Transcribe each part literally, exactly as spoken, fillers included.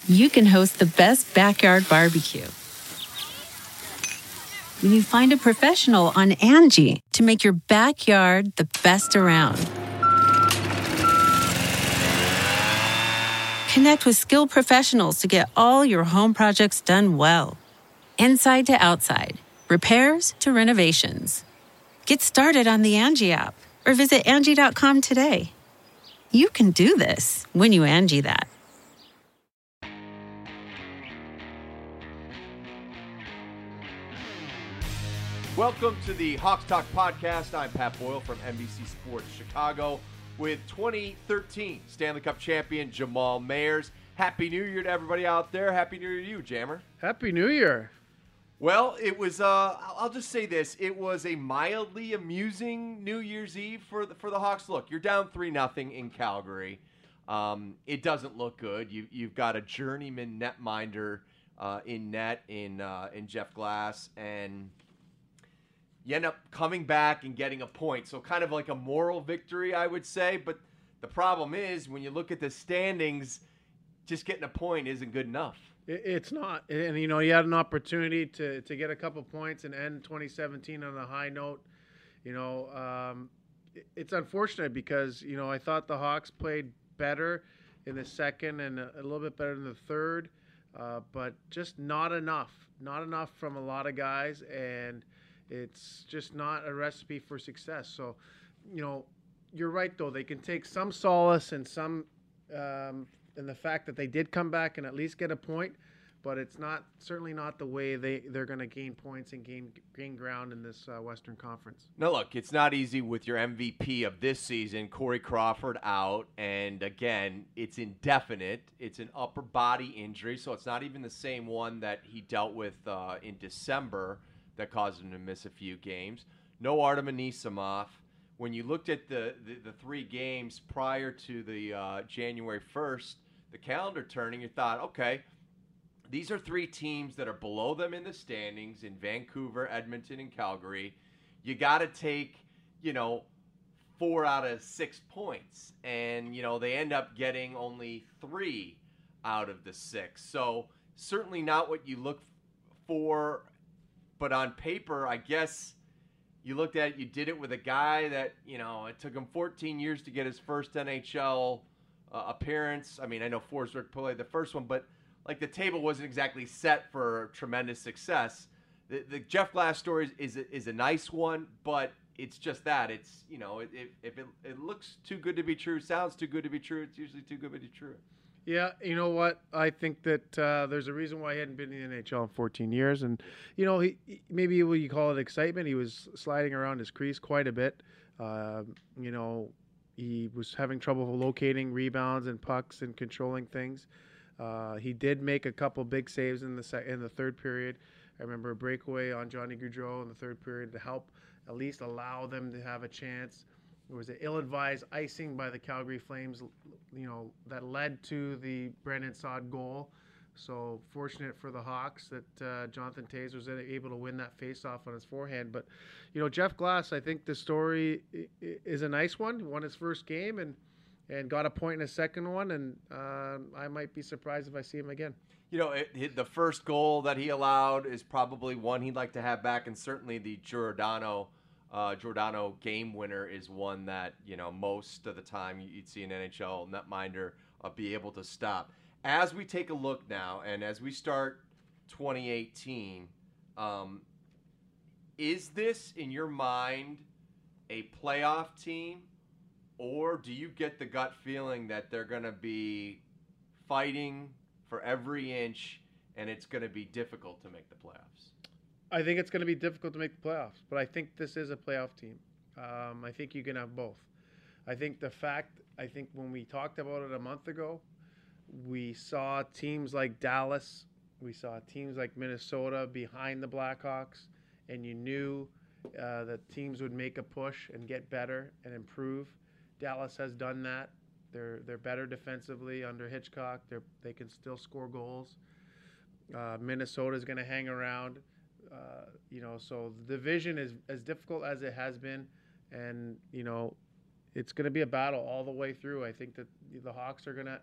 you can host the best backyard barbecue. When you find a professional on Angie to make your backyard the best around. Connect with skilled professionals to get all your home projects done well. Inside to outside, repairs to renovations. Get started on the Angie app or visit Angie dot com today. You can do this when you Angie that. Welcome to the Hawks Talk podcast. I'm Pat Boyle from N B C Sports Chicago with twenty thirteen Stanley Cup champion Jamal Mayers. Happy New Year to everybody out there. Happy New Year to you, Jammer. Happy New Year. Well, it was, uh, I'll just say this. It was a mildly amusing New Year's Eve for the, for the Hawks. Look, you're down three nothing in Calgary. Um, it doesn't look good. You, you've got a journeyman netminder uh, in net in, uh, in Jeff Glass, and you end up coming back and getting a point. So kind of like a moral victory, I would say. But the problem is, when you look at the standings, just getting a point isn't good enough. It's not. And, you know, you had an opportunity to, to get a couple points and end twenty seventeen on a high note. You know, um, it's unfortunate because, you know, I thought the Hawks played better in the second and a, a little bit better in the third, uh, but just not enough. Not enough from a lot of guys, and it's just not a recipe for success. So, you know, you're right, though. They can take some solace and some um, – and the fact that they did come back and at least get a point, but it's not certainly not the way they, they're going to gain points and gain gain ground in this uh, Western Conference. No, look, it's not easy with your M V P of this season, Corey Crawford, out. And, again, it's indefinite. It's an upper body injury, so it's not even the same one that he dealt with uh, in December that caused him to miss a few games. No Artem Anisimov. When you looked at the, the, the three games prior to the uh, January first, the calendar turning, you thought, okay, these are three teams that are below them in the standings in Vancouver, Edmonton, and Calgary. You got to take, you know, four out of six points. And, you know, they end up getting only three out of the six. So certainly not what you look for. But on paper, I guess you looked at it, you did it with a guy that, you know, it took him fourteen years to get his first N H L uh, appearance. I mean, I know Forsberg played the first one, but, like, the table wasn't exactly set for tremendous success. The, the Jeff Glass story is, is, is a nice one, but it's just that. It's, you know, it, it, if it, it looks too good to be true, sounds too good to be true, it's usually too good to be true. Yeah, you know what? I think that uh, there's a reason why he hadn't been in the N H L in fourteen years. And, you know, he, he maybe what you call it excitement. He was sliding around his crease quite a bit. Uh, you know, he was having trouble locating rebounds and pucks and controlling things. Uh, he did make a couple big saves in the sec- in the third period. I remember a breakaway on Johnny Gaudreau in the third period to help at least allow them to have a chance. There was an ill-advised icing by the Calgary Flames, you know, that led to the Brandon Saad goal. So fortunate for the Hawks that uh, Jonathan Toews was able to win that face-off on his forehand. But, you know, Jeff Glass, I think the story is a nice one. He won his first game and, and got a point in his second one, and uh, I might be surprised if I see him again. You know, it, it, the first goal that he allowed is probably one he'd like to have back, and certainly the Giordano Uh, Giordano game winner is one that, you know, most of the time you'd see an N H L netminder uh, be able to stop. As we take a look now, and as we start twenty eighteen, um, is this, in your mind, a playoff team, or do you get the gut feeling that they're going to be fighting for every inch and it's going to be difficult to make the playoffs? I think it's going to be difficult to make the playoffs, but I think this is a playoff team. Um, I think you can have both. I think the fact, I think when we talked about it a month ago, we saw teams like Dallas, we saw teams like Minnesota behind the Blackhawks, and you knew uh, that teams would make a push and get better and improve. Dallas has done that. They're they're better defensively under Hitchcock. They they can still score goals. Uh, Minnesota is going to hang around. Uh, you know, so the division is as difficult as it has been, and you know, it's going to be a battle all the way through. I think that the Hawks are going to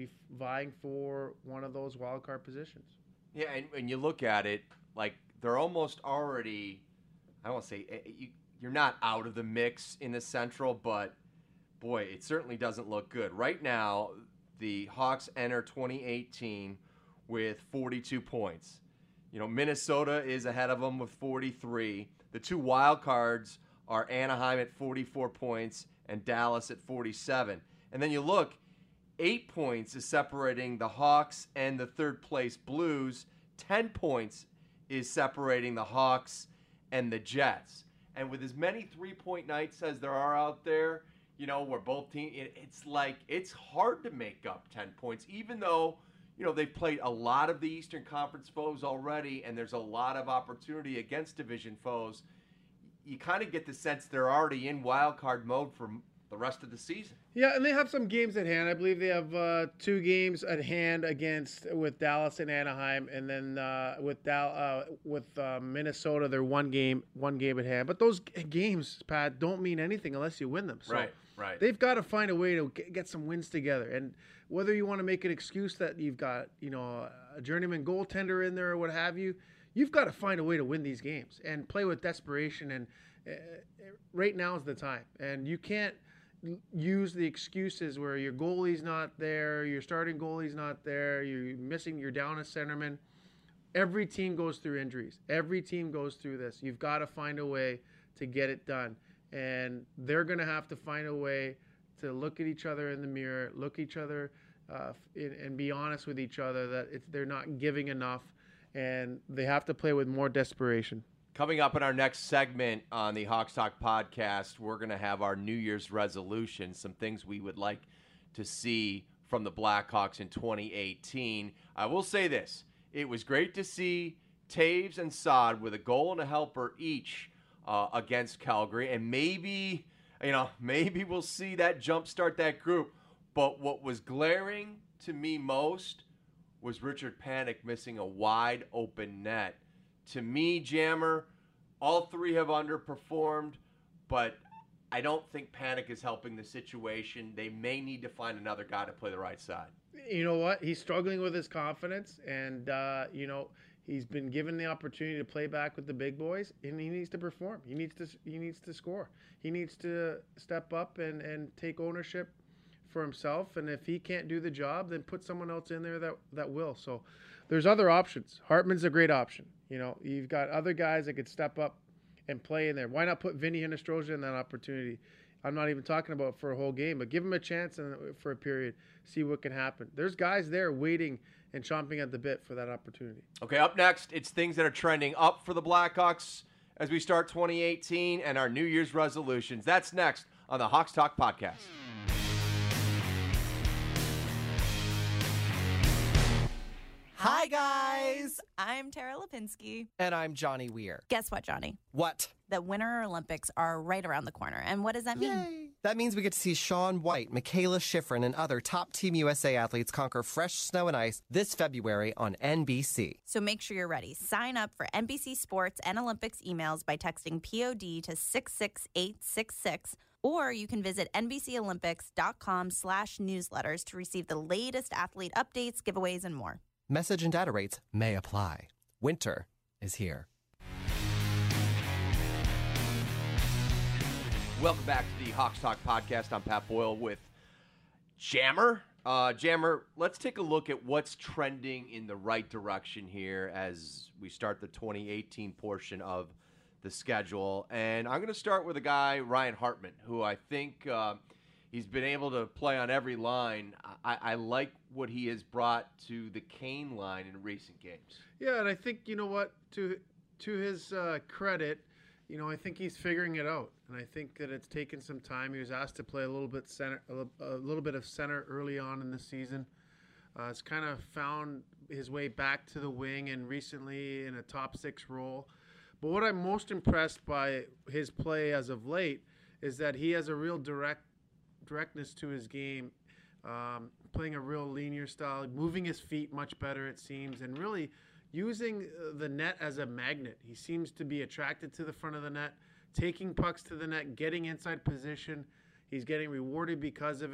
be vying for one of those wild card positions. Yeah, and when you look at it, like they're almost already, I don't want to say, you, you're not out of the mix in the Central, but boy, it certainly doesn't look good. Right now, the Hawks enter twenty eighteen with forty-two points. You know, Minnesota is ahead of them with forty-three. The two wild cards are Anaheim at forty-four points and Dallas at forty-seven. And then you look, eight points is separating the Hawks and the third place Blues. ten points is separating the Hawks and the Jets. And with as many three-point nights as there are out there, you know, where both teams, it, it's like, it's hard to make up ten points, even though, you know, they've played a lot of the Eastern Conference foes already, and there's a lot of opportunity against division foes. You kind of get the sense they're already in wild card mode for the rest of the season. Yeah, and they have some games at hand. I believe they have uh, two games at hand against with Dallas and Anaheim, and then uh, with Dal- uh, with uh, Minnesota, they're one game one game at hand. But those g- games, Pat, don't mean anything unless you win them. So right, right. They've got to find a way to g- get some wins together. And whether you want to make an excuse that you've got, you know, a journeyman goaltender in there or what have you, you've got to find a way to win these games and play with desperation. And uh, right now is the time. And you can't use the excuses where your goalie's not there, your starting goalie's not there, you're missing, you're down a centerman. Every team goes through injuries. Every team goes through this. You've got to find a way to get it done. And they're going to have to find a way to look at each other in the mirror, look each other uh, in, and be honest with each other that it's, they're not giving enough, and they have to play with more desperation. Coming up in our next segment on the Hawks Talk podcast, we're going to have our New Year's resolution, some things we would like to see from the Blackhawks in twenty eighteen. I will say this. It was great to see Taves and Saad with a goal and a helper each uh, against Calgary. And maybe, you know, maybe we'll see that jumpstart that group. But what was glaring to me most was Richard Panik missing a wide open net. To me, Jammer, all three have underperformed, but I don't think Panik is helping the situation. They may need to find another guy to play the right side. You know what? He's struggling with his confidence, and, uh, you know, he's been given the opportunity to play back with the big boys, and he needs to perform. He needs to he needs to score. He needs to step up and, and take ownership for himself, and if he can't do the job, then put someone else in there that, that will. So there's other options. Hartman's a great option. You know, you've got other guys that could step up and play in there. Why not put Vinny Hinostroza in that opportunity? I'm not even talking about for a whole game, but give him a chance and for a period, see what can happen. There's guys there waiting and chomping at the bit for that opportunity. Okay, up next, it's things that are trending up for the Blackhawks as we start twenty eighteen and our New Year's resolutions. That's next on the Hawks Talk podcast. Hi, guys. I'm Tara Lipinski. And I'm Johnny Weir. Guess what, Johnny? What? The Winter Olympics are right around the corner. And what does that mean? Yay. That means we get to see Shaun White, Michaela Schifrin, and other top Team U S A athletes conquer fresh snow and ice this February on N B C. So make sure you're ready. Sign up for N B C Sports and Olympics emails by texting P O D to six six eight six six. Or you can visit NBCOlympics.com slash newsletters to receive the latest athlete updates, giveaways, and more. Message and data rates may apply. Winter is here. Welcome back to the Hawks Talk podcast. I'm Pat Boyle with Jammer. Uh, Jammer, let's take a look at what's trending in the right direction here as we start the twenty eighteen portion of the schedule. And I'm going to start with a guy, Ryan Hartman, who I think uh, he's been able to play on every line. I, I like what he has brought to the Kane line in recent games. Yeah, and I think, you know what, to to his uh, credit, you know, I think he's figuring it out. And I think that it's taken some time. He was asked to play a little bit center, a little, a little bit of center early on in the season. Uh, it's kind of found his way back to the wing and recently in a top six role. But what I'm most impressed by his play as of late is that he has a real direct directness to his game, um, playing a real linear style, moving his feet much better, it seems, and really using the net as a magnet. He seems to be attracted to the front of the net, taking pucks to the net, getting inside position. He's getting rewarded because of it.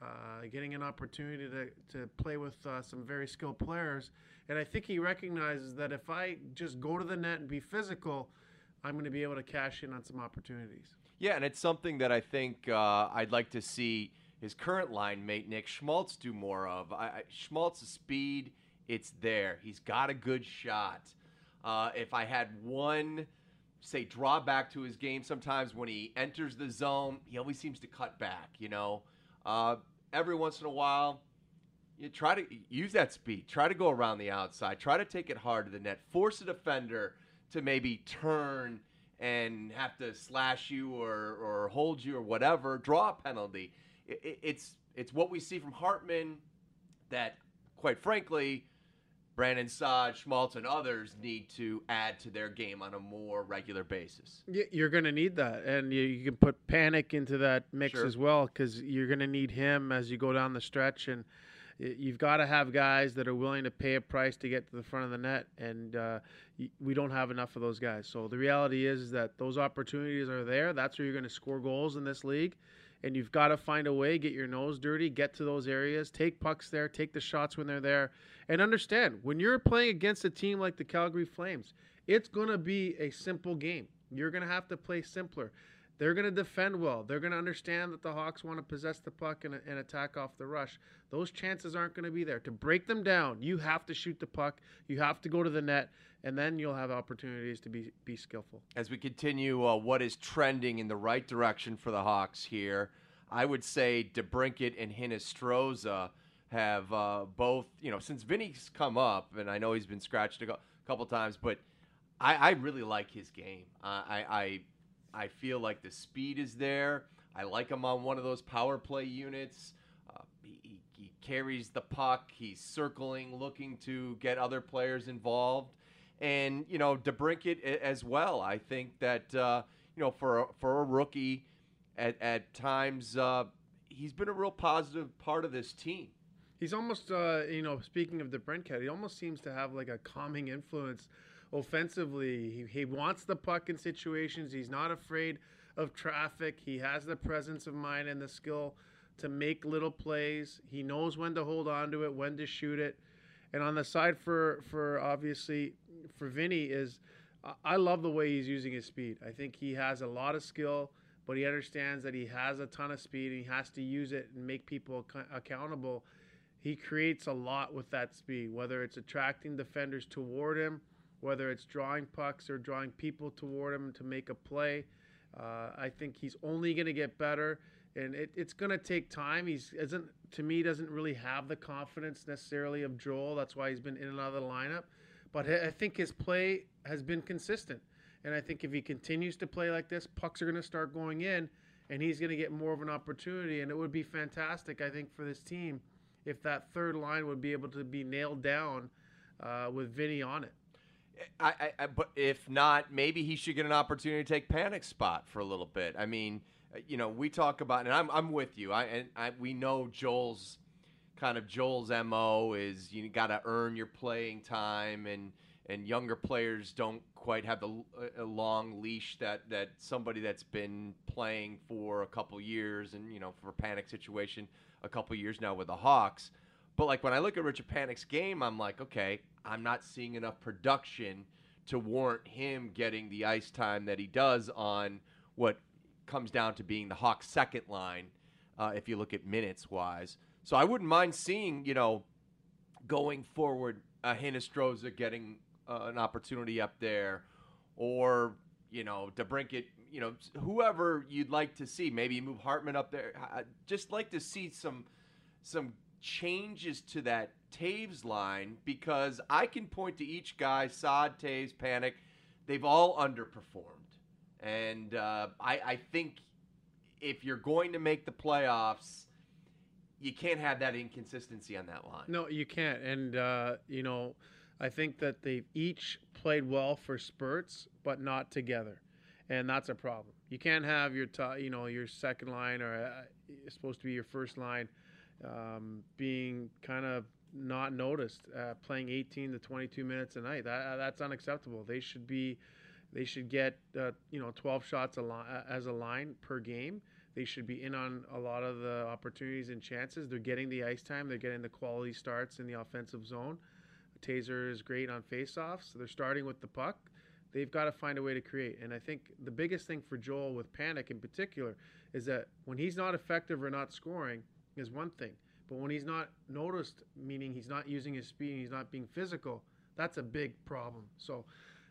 uh, getting an opportunity to, to play with uh, some very skilled players. And I think he recognizes that if I just go to the net and be physical, I'm going to be able to cash in on some opportunities. Yeah, and it's something that I think uh, I'd like to see his current line mate, Nick Schmaltz, do more of. I, I, Schmaltz's speed, it's there. He's got a good shot. Uh, if I had one, say, drawback to his game, sometimes when he enters the zone, he always seems to cut back, you know. Uh, every once in a while, you try to use that speed. Try to go around the outside. Try to take it hard to the net. Force a defender to maybe turn and have to slash you or, or hold you or whatever. Draw a penalty. It, it, it's it's what we see from Hartman that, quite frankly, Brandon Saad, Schmaltz, and others need to add to their game on a more regular basis. You're going to need that, and you, you can put Panic into that mix Sure. as well, because you're going to need him as you go down the stretch, and you've got to have guys that are willing to pay a price to get to the front of the net, and uh, we don't have enough of those guys. So the reality is, is that those opportunities are there. That's where you're going to score goals in this league, and you've got to find a way, get your nose dirty, get to those areas, take pucks there, take the shots when they're there, and understand, when you're playing against a team like the Calgary Flames, it's going to be a simple game. You're going to have to play simpler. They're going to defend well. They're going to understand that the Hawks want to possess the puck and, and attack off the rush. Those chances aren't going to be there. To break them down, you have to shoot the puck. You have to go to the net, and then you'll have opportunities to be, be skillful. As we continue uh, what is trending in the right direction for the Hawks here, I would say DeBrincat and Hinostroza have uh, both, you know, since Vinny's come up, and I know he's been scratched a couple times, but I, I really like his game. Uh, I, I I feel like the speed is there. I like him on one of those power play units. Uh, he, he, he carries the puck. He's circling, looking to get other players involved. And, you know, DeBrincat as well. I think that, uh, you know, for a, for a rookie, at, at times, uh, he's been a real positive part of this team. He's almost, uh, you know, speaking of DeBrincat, he almost seems to have like a calming influence offensively. He, he wants the puck in situations. He's not afraid of traffic. He has the presence of mind and the skill to make little plays. He knows when to hold on to it, when to shoot it. And on the side for, for obviously, for Vinny is, I love the way he's using his speed. I think he has a lot of skill, but he understands that he has a ton of speed and he has to use it and make people ac- accountable. He creates a lot with that speed, whether it's attracting defenders toward him, whether it's drawing pucks or drawing people toward him to make a play. Uh, I think he's only going to get better, and it, it's going to take time. He's isn't to me doesn't really have the confidence necessarily of Joel. That's why he's been in and out of the lineup. But I think his play has been consistent, and I think if he continues to play like this, pucks are going to start going in, and he's going to get more of an opportunity. And it would be fantastic, I think, for this team if that third line would be able to be nailed down uh, with Vinny on it. I, I, I, but if not, maybe he should get an opportunity to take Panic's spot for a little bit. I mean, you know, we talk about, and I'm I'm with you. I and I, we know Joel's kind of Joel's M O is you got to earn your playing time, and and younger players don't quite have the a long leash that that somebody that's been playing for a couple years, and you know, for Panic's situation, a couple years now with the Hawks. But, like, when I look at Richard Panic's game, I'm like, okay, I'm not seeing enough production to warrant him getting the ice time that he does on what comes down to being the Hawks' second line, uh, if you look at minutes-wise. So I wouldn't mind seeing, you know, going forward, uh, Hinostroza getting uh, an opportunity up there, or, you know, DeBrincat, you know, whoever you'd like to see. Maybe move Hartman up there. I'd just like to see some some changes to that Taves line, because I can point to each guy, Saad, Taves, Panic, they've all underperformed. And uh, I, I think if you're going to make the playoffs, you can't have that inconsistency on that line. No, you can't. And, uh, you know, I think that they've each played well for spurts, but not together. And that's a problem. You can't have your, t- you know, your second line or uh, it's supposed to be your first line um, being kind of not noticed, uh, playing eighteen to twenty-two minutes a night. That that's unacceptable. They should be, they should get uh, you know twelve shots a li- as a line per game. They should be in on a lot of the opportunities and chances. They're getting the ice time. They're getting the quality starts in the offensive zone. Taser is great on faceoffs. So they're starting with the puck. They've got to find a way to create. And I think the biggest thing for Joel with Panik in particular is that when he's not effective or not scoring is one thing. But when he's not noticed, meaning he's not using his speed and he's not being physical, that's a big problem. So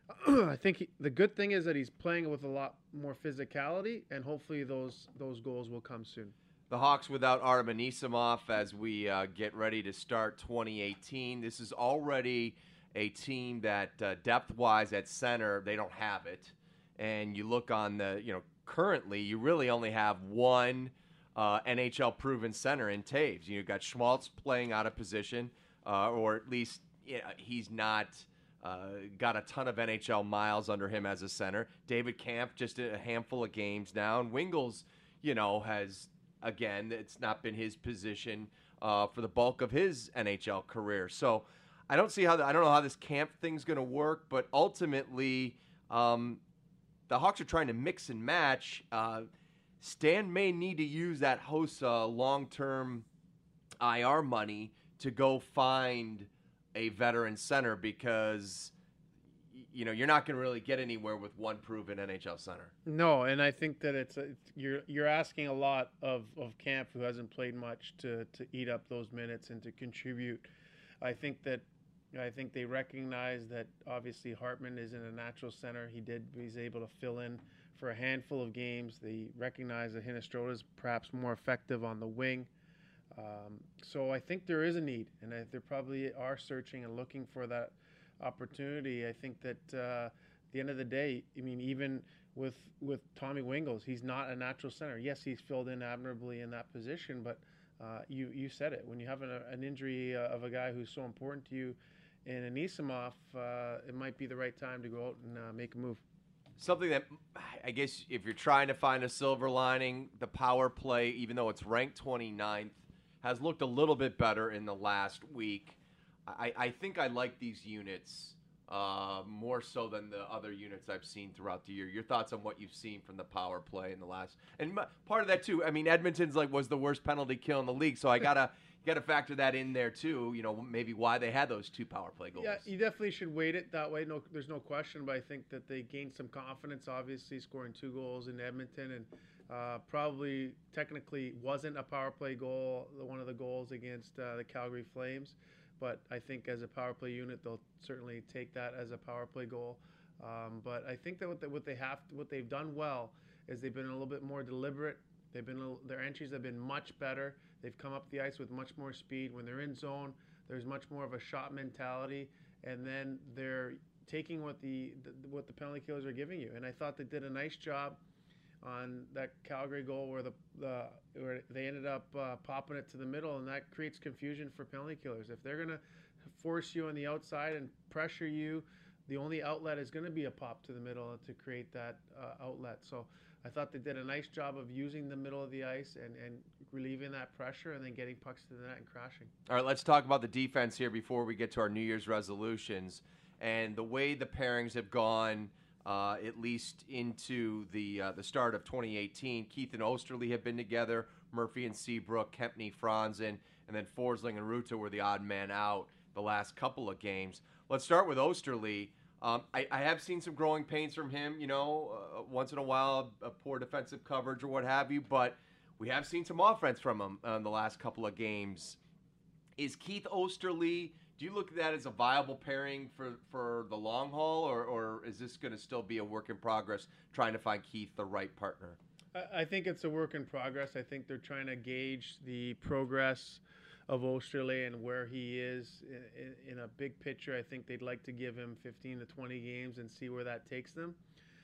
I think he, the good thing is that he's playing with a lot more physicality, and hopefully those those goals will come soon. The Hawks without Artem Anisimov as we uh, get ready to start twenty eighteen. This is already a team that uh, depth-wise at center, they don't have it. And you look on the, you know, currently you really only have one uh, N H L-proven center in Taves. You've got Schmaltz playing out of position, uh, or at least you know, he's not uh, got a ton of N H L miles under him as a center. David Kampf just a handful of games now. And Wingels, you know, has... Again, it's not been his position uh, for the bulk of his N H L career. So I don't see how the, I don't know how this camp thing's going to work. But ultimately, um, the Hawks are trying to mix and match. Uh, Stan may need to use that Hossa long-term I R money to go find a veteran center because you know, you're not going to really get anywhere with one proven N H L center. No, and I think that it's, a, it's you're you're asking a lot of, of Kampf, who hasn't played much, to, to eat up those minutes and to contribute. I think that I think they recognize that obviously Hartman isn't a natural center. He did he's able to fill in for a handful of games. They recognize that Hinostroza is perhaps more effective on the wing. Um, so I think there is a need, and I, they probably are searching and looking for that opportunity. I think that uh, at the end of the day, I mean, even with with Tommy Wingels, he's not a natural center. Yes, he's filled in admirably in that position, but uh, you you said it. When you have an, an injury uh, of a guy who's so important to you in Anisimov, uh, it might be the right time to go out and uh, make a move. Something that I guess if you're trying to find a silver lining, the power play, even though it's ranked twenty-ninth, has looked a little bit better in the last week. I, I think I like these units uh, more so than the other units I've seen throughout the year. Your thoughts on what you've seen from the power play in the last, and part of that too. I mean, Edmonton's like was the worst penalty kill in the league, so I gotta gotta factor that in there too. You know, maybe why they had those two power play goals. Yeah, you definitely should weight it that way. No, there's no question, but I think that they gained some confidence. Obviously, scoring two goals in Edmonton, and uh, probably technically wasn't a power play goal. One of the goals against uh, the Calgary Flames. But I think as a power play unit, they'll certainly take that as a power play goal. Um, but I think that what they, what they have, what they've done well is they've been a little bit more deliberate. They've been a, their entries have been much better. They've come up the ice with much more speed. When they're in zone, there's much more of a shot mentality, and then they're taking what the, the what the penalty killers are giving you. And I thought they did a nice job on that Calgary goal where the, the where they ended up uh, popping it to the middle, and that creates confusion for penalty killers. If they're going to force you on the outside and pressure you, the only outlet is going to be a pop to the middle to create that uh, outlet. So I thought they did a nice job of using the middle of the ice and, and relieving that pressure and then getting pucks to the net and crashing. All right, let's talk about the defense here before we get to our New Year's resolutions. And the way the pairings have gone, Uh, at least into the uh, the start of twenty eighteen. Keith and Osterley have been together, Murphy and Seabrook, Kempny, Franzen, and then Forsling and Ruta were the odd man out the last couple of games. Let's start with Osterley. Um, I, I have seen some growing pains from him, you know, uh, once in a while, a, a poor defensive coverage or what have you, but we have seen some offense from him uh, in the last couple of games. Is Keith Osterley... Do you look at that as a viable pairing for, for the long haul, or, or is this going to still be a work in progress, trying to find Keith the right partner? I think it's a work in progress. I think they're trying to gauge the progress of Osterley and where he is in, in, in a big picture. I think they'd like to give him fifteen to twenty games and see where that takes them.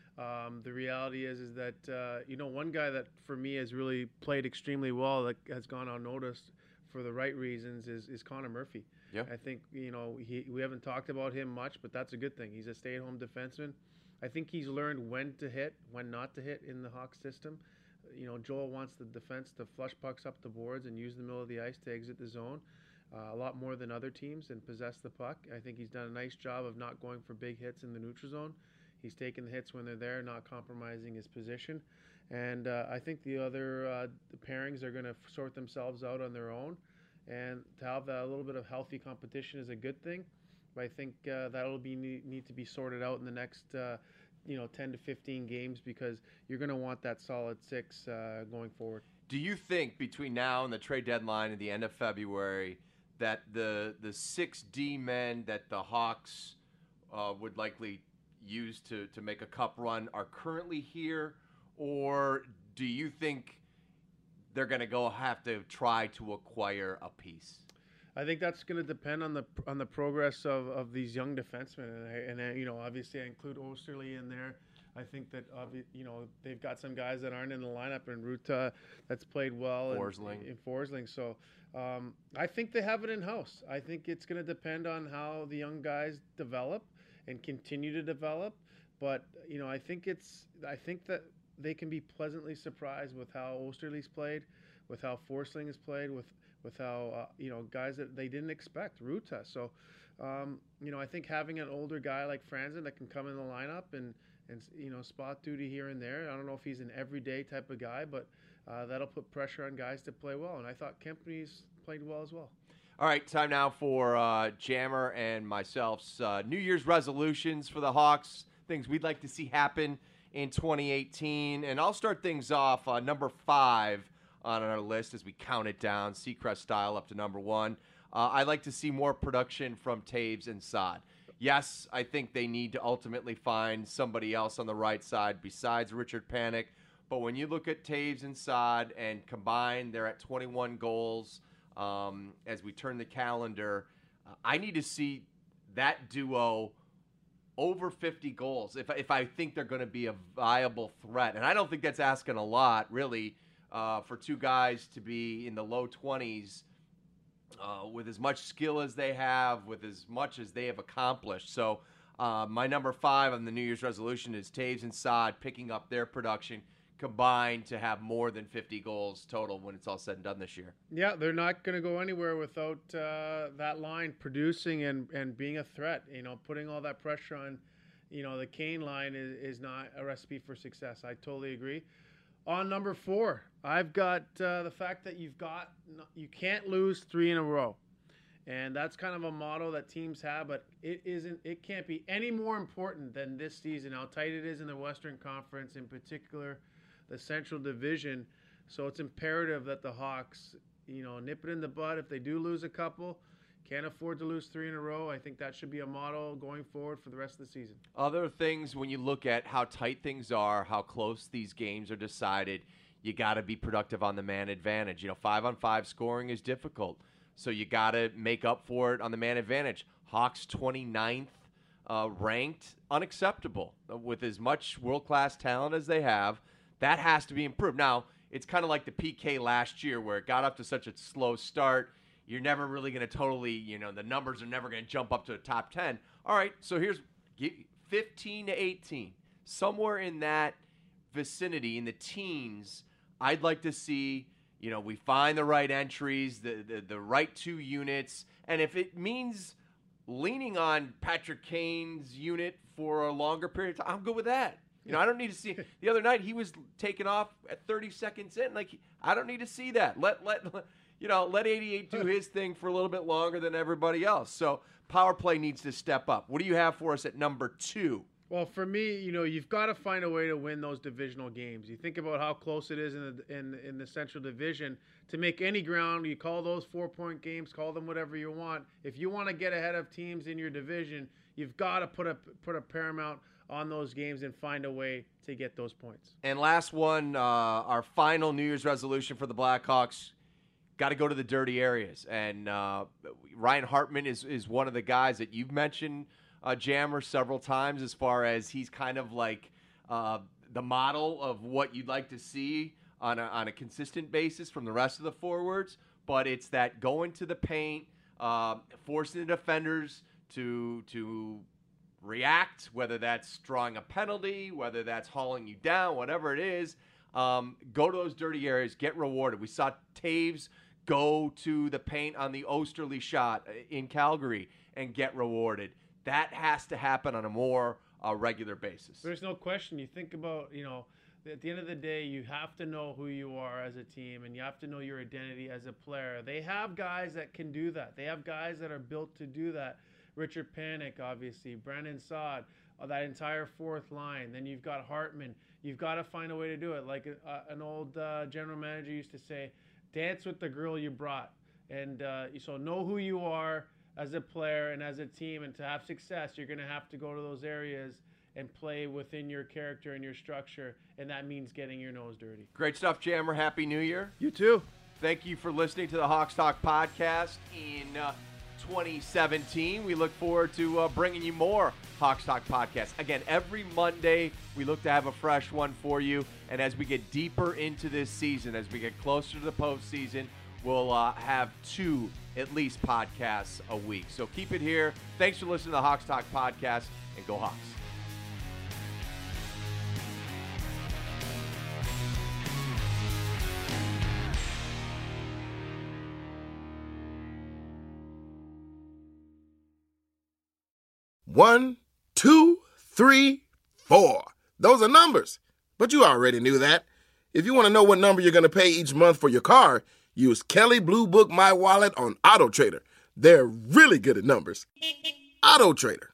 Um, the reality is is that, uh, you know, one guy that for me has really played extremely well that has gone unnoticed for the right reasons is, is Connor Murphy. Yeah. I think, you know, he, we haven't talked about him much, but that's a good thing. He's a stay-at-home defenseman. I think he's learned when to hit, when not to hit in the Hawks system. You know, Joel wants the defense to flush pucks up the boards and use the middle of the ice to exit the zone uh, a lot more than other teams and possess the puck. I think he's done a nice job of not going for big hits in the neutral zone. He's taking the hits when they're there, not compromising his position. And uh, I think the other uh, the pairings are going to sort themselves out on their own. And to have that, a little bit of healthy competition is a good thing. But I think uh, that'll be need, need to be sorted out in the next uh, you know, ten to fifteen games, because you're going to want that solid six uh, going forward. Do you think between now and the trade deadline at the end of February that the the six D men that the Hawks uh, would likely use to, to make a cup run are currently here, or do you think they're going to go have to try to acquire a piece? I think that's going to depend on the on the progress of, of these young defensemen, and, I, and I, you know, obviously I include Osterley in there. I think that obvi- you know, they've got some guys that aren't in the lineup, and Ruta that's played well Forsling. in, in Forsling. So um, I think they have it in house. I think it's going to depend on how the young guys develop and continue to develop. But you know, I think it's I think that they can be pleasantly surprised with how Osterley's played, with how Forsling has played, with with how, uh, you know, guys that they didn't expect, Ruta. So, um, you know, I think having an older guy like Franzen that can come in the lineup and, and, you know, spot duty here and there. I don't know if he's an everyday type of guy, but uh, that'll put pressure on guys to play well. And I thought Kempny's played well as well. All right, time now for uh, Jammer and myself's uh, New Year's resolutions for the Hawks, things we'd like to see happen in twenty eighteen. And I'll start things off uh, number five on our list as we count it down, Seacrest style up to number one. Uh, I'd like to see more production from Taves and Saad. Yes, I think they need to ultimately find somebody else on the right side besides Richard Panik. But when you look at Taves and Saad and combined, they're at twenty-one goals um, as we turn the calendar. Uh, I need to see that duo over fifty goals if, if I think they're going to be a viable threat. And I don't think that's asking a lot, really, Uh, for two guys to be in the low twenties uh, with as much skill as they have, with as much as they have accomplished. So uh, my number five on the New Year's resolution is Taves and Saad picking up their production combined to have more than fifty goals total when it's all said and done this year. Yeah, they're not going to go anywhere without uh, that line producing and, and being a threat. You know, putting all that pressure on, you know, the Kane line is, is not a recipe for success. I totally agree. On number four, I've got uh, the fact that you've got you can't lose three in a row, and that's kind of a motto that teams have. But it isn't. It can't be any more important than this season. How tight it is in the Western Conference, in particular, the Central Division. So it's imperative that the Hawks, you know, nip it in the bud. If they do lose a couple, can't afford to lose three in a row. I think that should be a motto going forward for the rest of the season. Other things, when you look at how tight things are, how close these games are decided, you got to be productive on the man advantage. You know, five on five scoring is difficult, so you got to make up for it on the man advantage. Hawks twenty-ninth uh, ranked, unacceptable. With as much world-class talent as they have, that has to be improved. Now, it's kind of like the P K last year where it got up to such a slow start. You're never really going to totally, you know, the numbers are never going to jump up to the top ten. All right, so here's fifteen to eighteen. Somewhere in that vicinity, in the teens, I'd like to see, you know, we find the right entries, the, the, the right two units. And if it means leaning on Patrick Kane's unit for a longer period of time, I'm good with that. You know, I don't need to see. The other night, he was taken off at thirty seconds in. Like, I don't need to see that. Let, let, let You know, let eighty-eight do his thing for a little bit longer than everybody else. So power play needs to step up. What do you have for us at number two? Well, for me, you know, you've got to find a way to win those divisional games. You think about how close it is in the in, in the Central Division to make any ground. You call those four-point games, call them whatever you want. If you want to get ahead of teams in your division, you've got to put a put a paramount on those games and find a way to get those points. And last one, uh, our final New Year's resolution for the Blackhawks. Got to go to the dirty areas. And uh, Ryan Hartman is, is one of the guys that you've mentioned, uh, Jammer, several times as far as he's kind of like uh, the model of what you'd like to see on a, on a consistent basis from the rest of the forwards. But it's that going to the paint, uh, forcing the defenders to to react, whether that's drawing a penalty, whether that's hauling you down, whatever it is. Um, go to those dirty areas, get rewarded. We saw Taves go to the paint on the Osterley shot in Calgary and get rewarded. That has to happen on a more uh, regular basis. There's no question. You think about, you know, at the end of the day, you have to know who you are as a team, and you have to know your identity as a player. They have guys that can do that. They have guys that are built to do that. Richard Panik, obviously, Brandon Saad, uh, that entire fourth line. Then you've got Hartman. You've got to find a way to do it. Like uh, an old uh, general manager used to say, dance with the girl you brought. And uh, so know who you are as a player and as a team, and to have success, you're going to have to go to those areas and play within your character and your structure, and that means getting your nose dirty. Great stuff, Jammer. Happy New Year. You too. Thank you for listening to the Hawks Talk podcast in uh, twenty seventeen. We look forward to uh, bringing you more Hawks Talk podcasts. Again, every Monday, we look to have a fresh one for you, and as we get deeper into this season, as we get closer to the postseason, we'll uh, have two, at least, podcasts a week. So keep it here. Thanks for listening to the Hawks Talk podcast, and go Hawks. One, two, three, four. Those are numbers. But you already knew that. If you want to know what number you're going to pay each month for your car, use Kelley Blue Book My Wallet on AutoTrader. They're really good at numbers. AutoTrader.